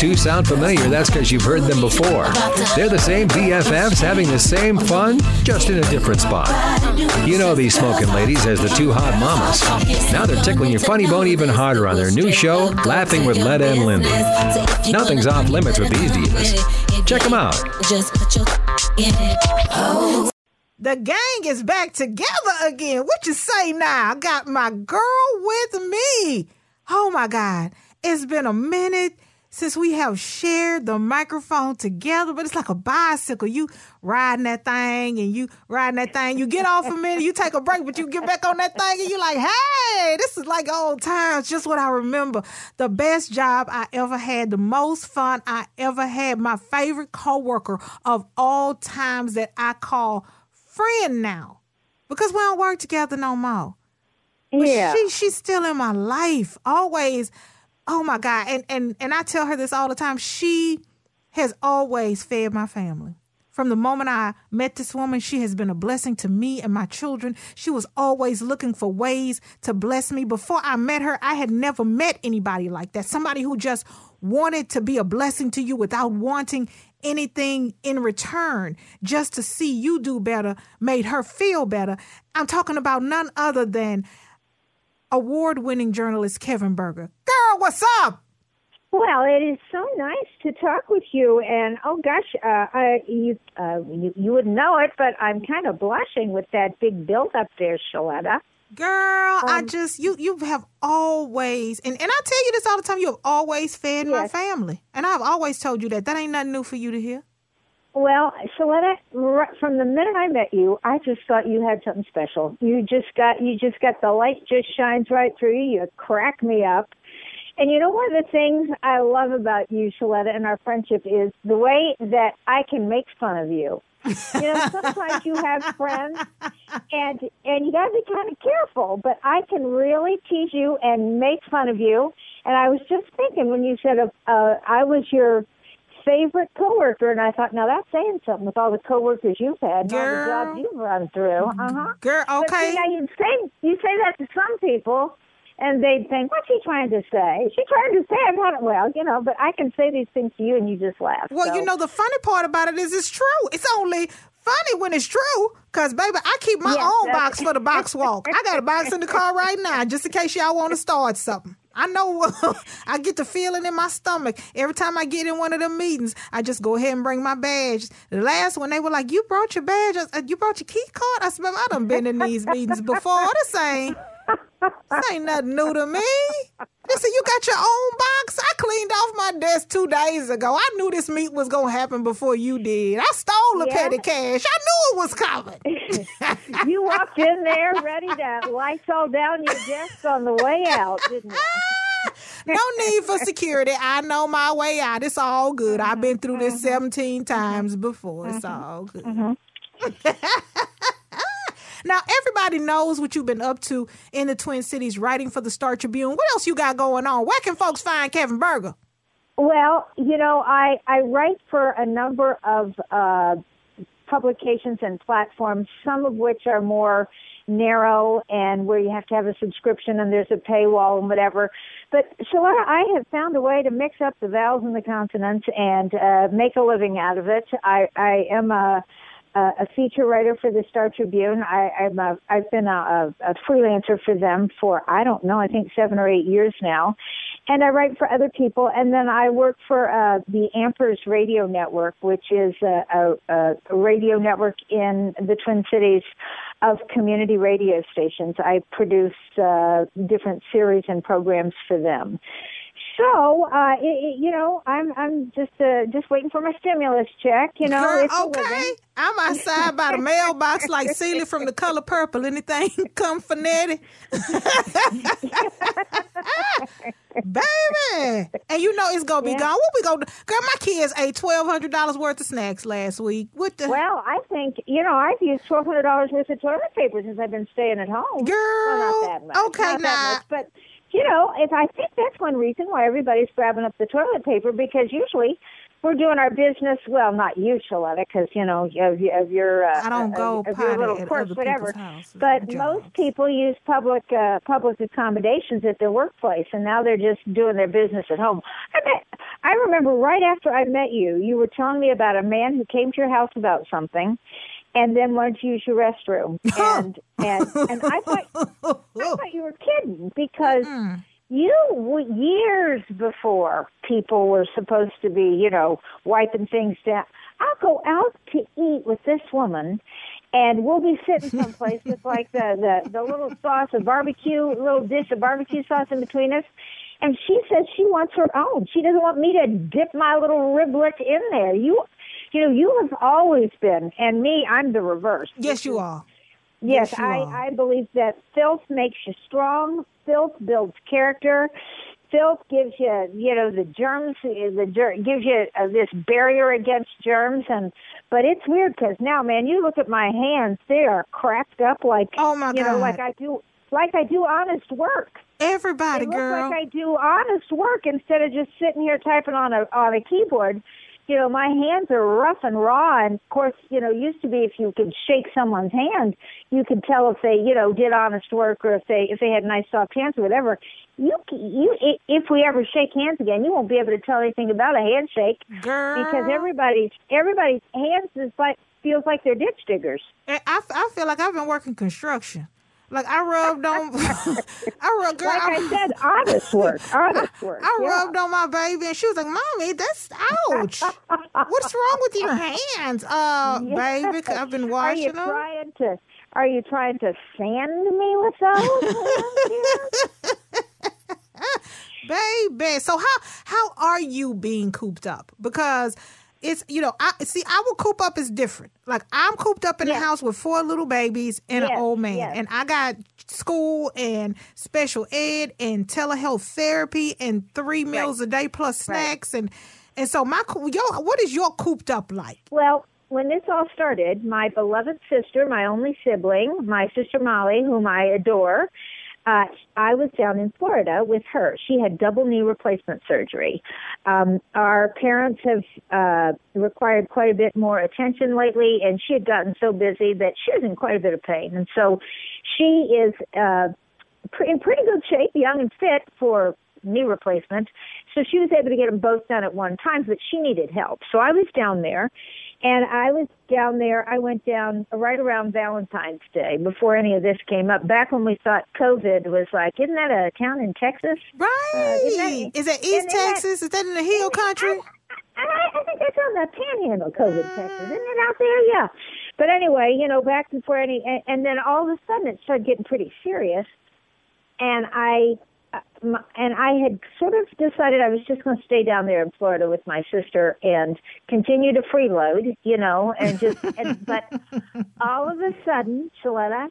two sound familiar, that's because you've heard them before. They're the same BFFs having the same fun, just in a different spot. You know these smoking ladies as the two hot mamas. Now they're tickling your funny bone even harder on their new show, Laughing with Letta and Linda. Nothing's off limits with these divas. Check them out. The gang is back together again. What you say now? I got my girl with me. Oh my God. It's been a minute since we have shared the microphone together, but it's like a bicycle. You riding that thing and you riding that thing. You get off a minute, you take a break, but you get back on that thing and you're like, hey, this is like old times, just what I remember. The best job I ever had, the most fun I ever had, my favorite coworker of all times that I call friend now, because we don't work together no more. But yeah, she's still in my life, always. Oh my God. And I tell her this all the time. She has always fed my family. From the moment I met this woman, she has been a blessing to me and my children. She was always looking for ways to bless me. Before I met her, I had never met anybody like that. Somebody who just wanted to be a blessing to you without wanting anything in return. Just to see you do better made her feel better. I'm talking about none other than award-winning journalist Kevin Berger. Girl, what's up? well, it is so nice to talk with you. And oh gosh, you wouldn't know it, but I'm kind of blushing with that big build up there, Shaletta. Girl, you have always, and I tell you this all the time, you have always fed my family. And I've always told you that. That ain't nothing new for you to hear. Well, Shaletta, from the minute I met you, I just thought you had something special. You just got the light just shines right through you. You crack me up. And you know, one of the things I love about you, Shaletta, and our friendship is the way that I can make fun of you. You know, sometimes you have friends, and you got to be kind of careful, but I can really tease you and make fun of you. And I was just thinking when you said I was your favorite coworker, and I thought, now that's saying something with all the coworkers you've had, and all the jobs you've run through. Girl, okay. But, see, now you say that to some people, and they'd think, what's she trying to say? She's trying to say I'm not well, you know, but I can say these things to you, and you just laugh. Well, so. you know, the funny part about it is it's true. It's only funny when it's true, because, baby, I keep my own box for the box walk. I got a box in the car right now, just in case y'all want to start something. I know I get the feeling in my stomach. Every time I get in one of them meetings, I just go ahead and bring my badge. The last one, they were like, you brought your badge? You brought your key card? I said, I done been in these meetings before. This ain't nothing new to me. They said, you got your own box? I cleaned off my desk 2 days ago. I knew this meet was going to happen before you did. I stole the petty cash. I knew it was coming. You walked in there ready to lights all down your desk on the way out, didn't you? No need for security. I know my way out. It's all good. I've been through this 17 times before. It's all good. Now, everybody knows what you've been up to in the Twin Cities writing for the Star Tribune. What else you got going on? Where can folks find Kevin Berger? Well, you know, I write for a number of publications and platforms, some of which are more narrow and where you have to have a subscription and there's a paywall and whatever. But Shaletta, I have found a way to mix up the vowels and the consonants and make a living out of it. I am a feature writer for the Star Tribune. I've been a freelancer for them for, I don't know, I think 7 or 8 years now. And I write for other people. And then I work for the Ampers Radio Network, which is a radio network in the Twin Cities of community radio stations. I produce different series and programs for them. So, you know, I'm just waiting for my stimulus check. You know, girl, it's okay. I'm outside by the mailbox like Celia from The Color Purple. Anything come for Nettie? Baby. And you know it's going to be gone. What we going to do? Girl, my kids ate $1,200 worth of snacks last week. Well, I think, you know, I've used $1,200 worth of toilet paper since I've been staying at home. Girl. Well, not that much. Okay, not that much, but, you know, I think that's one reason why everybody's grabbing up the toilet paper, because usually we're doing our business, well, not you, Shaletta, because, you know, of your I don't go of your little at course, other whatever. Houses, but most people use public accommodations at their workplace, and now they're just doing their business at home. I remember right after I met you, you were telling me about a man who came to your house about something, and then wanted to use your restroom. And I thought you were kidding, because years before people were supposed to be, wiping things down. I'll go out to eat with this woman, and we'll be sitting someplace with like the little sauce of barbecue, little dish of barbecue sauce in between us. And she says she wants her own. She doesn't want me to dip my little riblet in there. You have always been, and me, I'm the reverse. Yes, you are. Yes, I believe that filth makes you strong. Filth builds character. Filth gives you, the germs. Gives you this barrier against germs. But it's weird, because now, man, you look at my hands; they are cracked up like, oh my God, like I do honest work. Everybody, girl. Like I do honest work instead of just sitting here typing on a keyboard. My hands are rough and raw, and of course, used to be if you could shake someone's hand, you could tell if they, did honest work, or if they had nice soft hands or whatever. If we ever shake hands again, you won't be able to tell anything about a handshake, girl, because everybody's hands feels like they're ditch diggers. I feel like I've been working construction. Like I rubbed on, I said, honest work. I rubbed on my baby, and she was like, "Mommy, that's ouch. What's wrong with your hands?" Baby, I've been washing them. Are you trying to sand me with those? Baby, so how are you being cooped up? Because it's, I will coop up is different. Like I'm cooped up in the house with 4 little babies and an old man. Yes. And I got school and special ed and telehealth therapy and 3 meals a day plus snacks. And so what is your cooped up like? Well, when this all started, my beloved sister, my only sibling, my sister Molly, whom I adore, I was down in Florida with her. She had double knee replacement surgery. Our parents have required quite a bit more attention lately, and she had gotten so busy that she was in quite a bit of pain. And so she is in pretty good shape, young and fit for knee replacement. So she was able to get them both done at one time, but she needed help. So I was down there. And I went down right around Valentine's Day, before any of this came up, back when we thought COVID was like, isn't that a town in Texas? Right. Is that East Texas? Is that in the Hill Country? I think that's on the Panhandle, COVID, Texas. Isn't it out there? Yeah. But anyway, back before and then all of a sudden it started getting pretty serious. And I had sort of decided I was just going to stay down there in Florida with my sister and continue to freeload, but all of a sudden, Shaletta,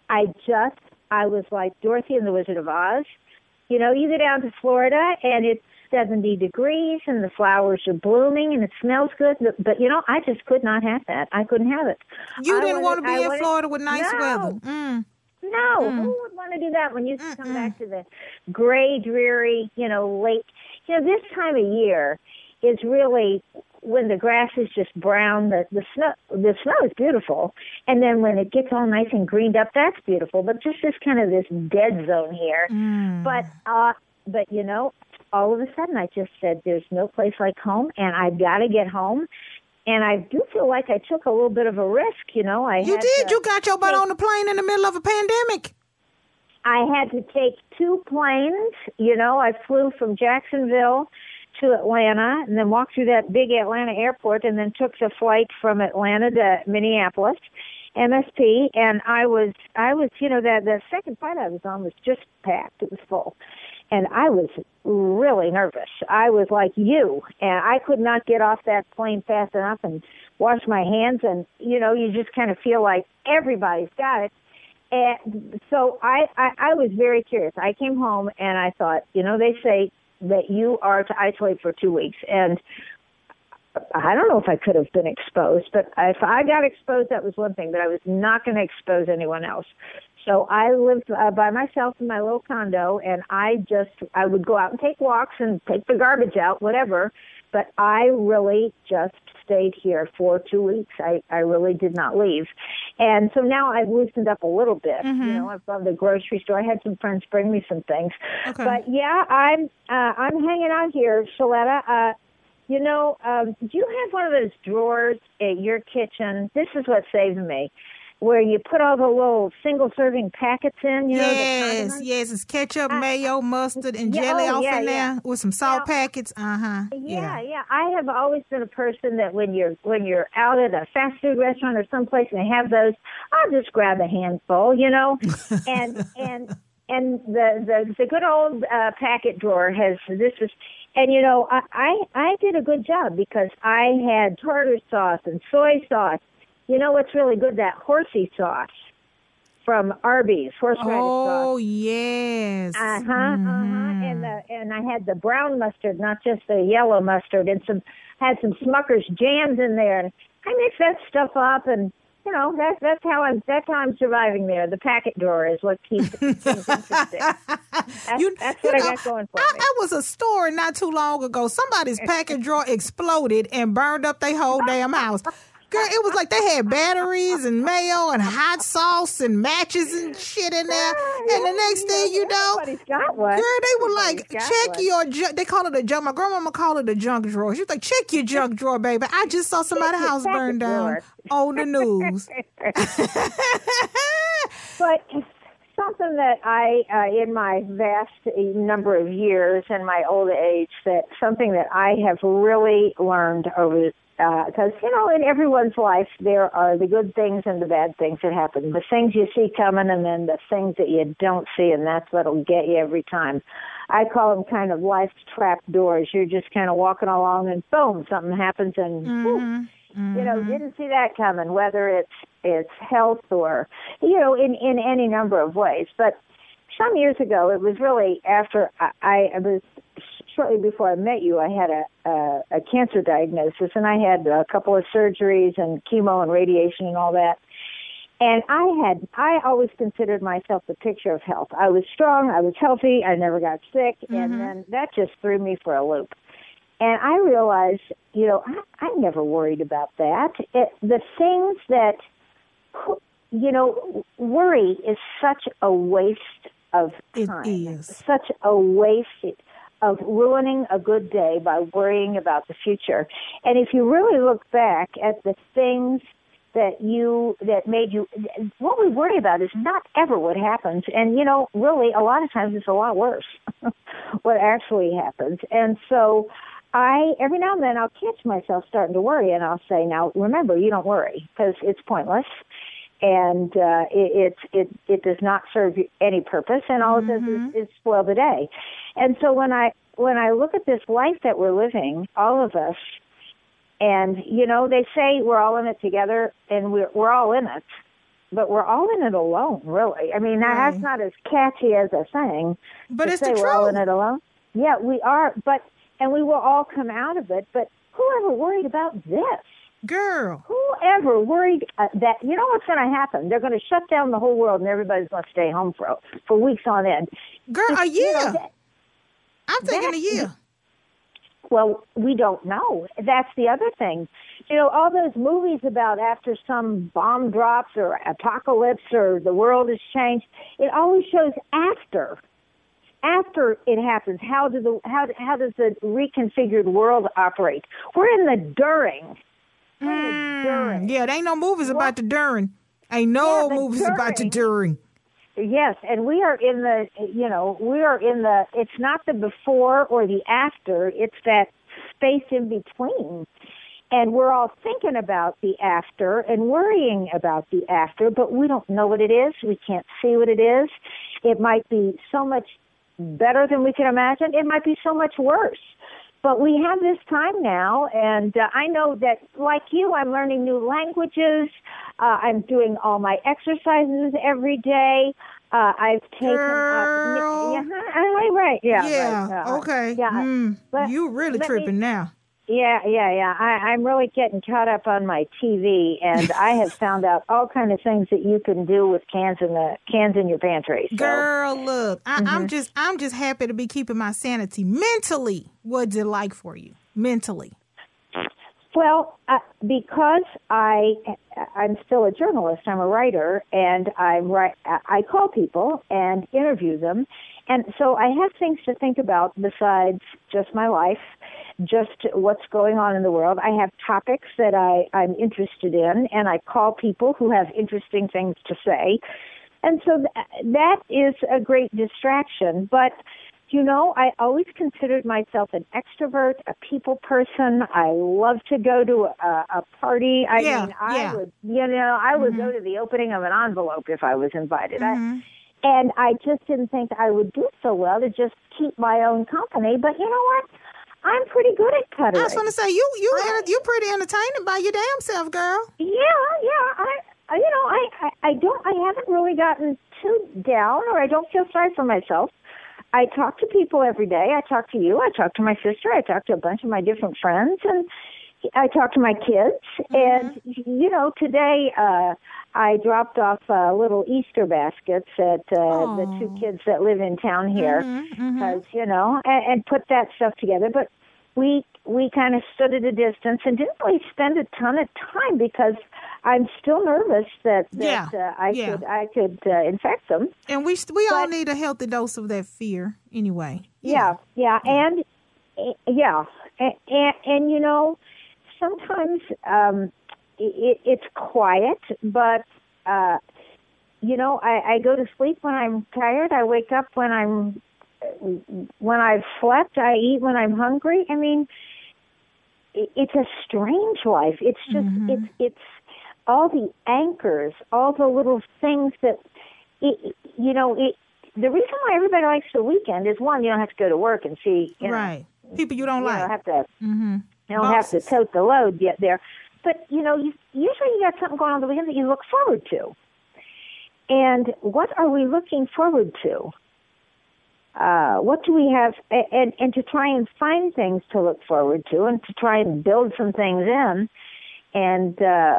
I was like Dorothy and the Wizard of Oz. You go down to Florida and it's 70 degrees and the flowers are blooming and it smells good, but I just could not have that. I couldn't have it. You didn't want to be in Florida with nice weather. No, who would want to do that when you come back to the gray, dreary, late? This time of year is really when the grass is just brown. The snow is beautiful, and then when it gets all nice and greened up, that's beautiful. But just this kind of this dead zone here. But all of a sudden, I just said, "There's no place like home, and I've got to get home." And I do feel like I took a little bit of a risk, You did. You got your butt on the plane in the middle of a pandemic. I had to take 2 planes. I flew from Jacksonville to Atlanta and then walked through that big Atlanta airport and then took the flight from Atlanta to Minneapolis, MSP. And I was, the second flight I was on was just packed. It was full. And I was really nervous. I was like you, and I could not get off that plane fast enough and wash my hands. And, you just kind of feel like everybody's got it. And so I was very curious. I came home, and I thought, they say that you are to isolate for 2 weeks. And I don't know if I could have been exposed, but if I got exposed, that was one thing, but I was not going to expose anyone else. So I lived by myself in my little condo, and I would go out and take walks and take the garbage out, whatever. But I really just stayed here for 2 weeks. I really did not leave. And so now I've loosened up a little bit. You know, I've gone to the grocery store. I had some friends bring me some things. Okay. But yeah, I'm hanging out here, Shaletta. You know, do you have one of those drawers at your kitchen? This is what saved me. Where you put all the little single-serving packets in, you know? Yes, it's ketchup, mayo, mustard, and jelly in there with some salt packets. Yeah. I have always been a person that when you're out at a fast food restaurant or someplace and they have those, I'll just grab a handful, you know? and the good old packet drawer has this was. And, you know, I did a good job because I had tartar sauce and soy sauce. You know what's really good? That horsey sauce from Arby's, horseradish sauce. Oh, yes. And I had the brown mustard, not just the yellow mustard, and had some Smucker's jams in there. And I mixed that stuff up, and you know that's how I'm surviving there. The packet drawer is what keeps things interesting. That's what I got going for me. I was a store not too long ago. Somebody's packet drawer exploded and burned up their whole damn house. Girl, it was like they had batteries and mayo and hot sauce and matches and shit in there. And the next thing you know, everybody's got one. Girl, they were like, check your junk. They call it a junk. My grandmama called it a junk drawer. She was like, check your junk drawer, baby. I just saw somebody's house burn down on the news. But something that I, in my vast number of years and my old age, something that I have really learned over because, you know, in everyone's life, there are the good things and the bad things that happen. The things you see coming and then the things that you don't see, and that's what'll get you every time. I call them kind of life's trap doors. You're just kind of walking along and boom, something happens and you know, didn't see that coming, whether it's health or, you know, in any number of ways. But some years ago, it was really after I was shortly before I met you, I had a cancer diagnosis, and I had a couple of surgeries and chemo and radiation and all that. And I always considered myself the picture of health. I was strong, I was healthy, I never got sick, and then that just threw me for a loop. And I realized, you know, I never worried about that. The things that, you know, worry is such a waste of time. It is. Such a waste of ruining a good day by worrying about the future. And if you really look back at the things that made you, what we worry about is not ever what happens. And, you know, really, a lot of times it's a lot worse what actually happens. And so every now and then I'll catch myself starting to worry, and I'll say, now, remember, you don't worry because it's pointless. And it does not serve any purpose, and all it does is spoil the day. And so when I look at this life that we're living, all of us, and you know they say we're all in it together, and we're all in it, but we're all in it alone, really. I mean that's not as catchy as a saying, but it's say the truth. We're all in it alone. Yeah, we are, and we will all come out of it. But who ever worried about this? Girl. Whoever worried that, you know what's going to happen? They're going to shut down the whole world and everybody's going to stay home for weeks on end. Girl, a year. You know, I'm thinking a year. Well, we don't know. That's the other thing. You know, all those movies about after some bomb drops or apocalypse or the world has changed, it always shows after. After it happens, how does the reconfigured world operate? We're in the during. Yeah, there ain't no movies about the during. Ain't no movies about the during. Yes, and we are in the, it's not the before or the after, it's that space in between. And we're all thinking about the after and worrying about the after, but we don't know what it is. We can't see what it is. It might be so much better than we can imagine. It might be so much worse. But we have this time now, and I know that, like you, I'm learning new languages. I'm doing all my exercises every day. I've taken Girl. right. Yeah. Yeah. Right. Okay. Yeah. You really tripping now. Yeah. I'm really getting caught up on my TV, and I have found out all kind of things that you can do with cans in your pantry. So. Girl, look, I'm just happy to be keeping my sanity. Mentally, what's it like for you? Mentally. Well, because I'm still a journalist, I'm a writer, and I call people and interview them, and so I have things to think about besides just my life, just what's going on in the world. I have topics that I'm interested in, and I call people who have interesting things to say, and so that is a great distraction, but I always considered myself an extrovert, a people person. I love to go to a party. I would go to the opening of an envelope if I was invited. And I just didn't think I would do so well to just keep my own company. But you know what? I'm pretty good at cuddling. I was going to say, you're pretty entertaining by your damn self, girl. Yeah. I haven't really gotten too down, or I don't feel sorry for myself. I talk to people every day. I talk to you. I talk to my sister. I talk to a bunch of my different friends, and I talk to my kids. And today I dropped off little Easter baskets at the two kids that live in town here, because and put that stuff together. But we kind of stood at a distance and didn't really spend a ton of time because I'm still nervous that I could infect them. And we all need a healthy dose of that fear anyway. Yeah. And sometimes it's quiet, but I go to sleep when I'm tired. I wake up when I've slept. I eat when I'm hungry. I mean, it's a strange life. It's just it's all the anchors, all the little things that the reason why everybody likes the weekend is, one, you don't have to go to work and see right people you don't like. You don't have to tote the load yet there, but usually you got something going on the weekend that you look forward to. And what are we looking forward to? What do we have? And to try and find things to look forward to, and to try and build some things in, and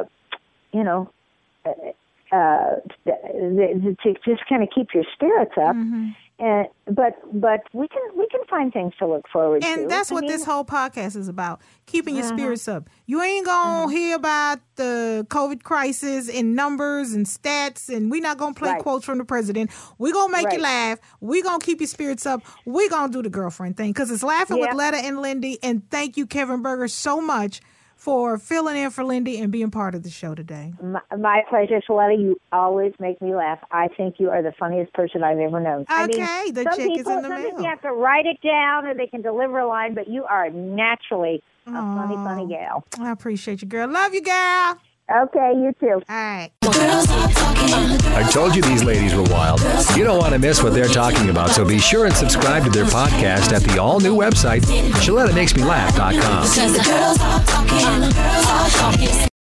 to just kind of keep your spirits up. But we can find things to look forward to. And that's what this whole podcast is about, keeping your spirits up. You ain't going to hear about the COVID crisis and numbers and stats, and we're not going to play quotes from the president. We're going to make you laugh. We're going to keep your spirits up. We're going to do the girlfriend thing, because it's Laughing with Letta and Lindy. And thank you, Kevin Berger, so much for filling in for Lindy and being part of the show today. My pleasure, Shaletta. You always make me laugh. I think you are the funniest person I've ever known. Okay, the chick is in the mail. You have to write it down, or they can deliver a line, but you are naturally a funny gal. I appreciate you, girl. Love you, girl. Okay, you too. All right. I told you these ladies were wild. You don't want to miss what they're talking about, so be sure and subscribe to their podcast at the all-new website, ShalettaMakesMeLaugh.com.